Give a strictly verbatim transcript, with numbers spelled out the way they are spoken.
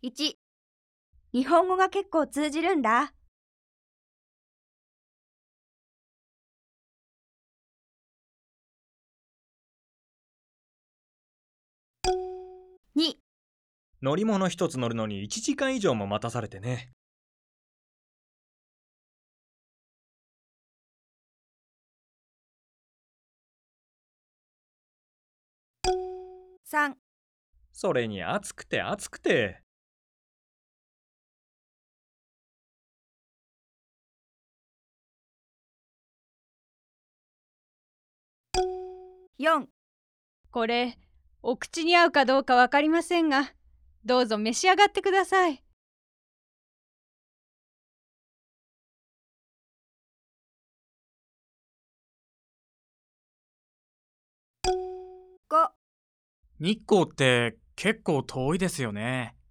いち、日本語が結構通じるんだ。に、 乗り物一つ乗るのにいちじかん以上も待たされてね。 さん、 それに暑くて暑くて。 よん、 これ、お口に合うかどうかわかりませんが、どうぞ召し上がってください。 ご、 日光って結構遠いですよね。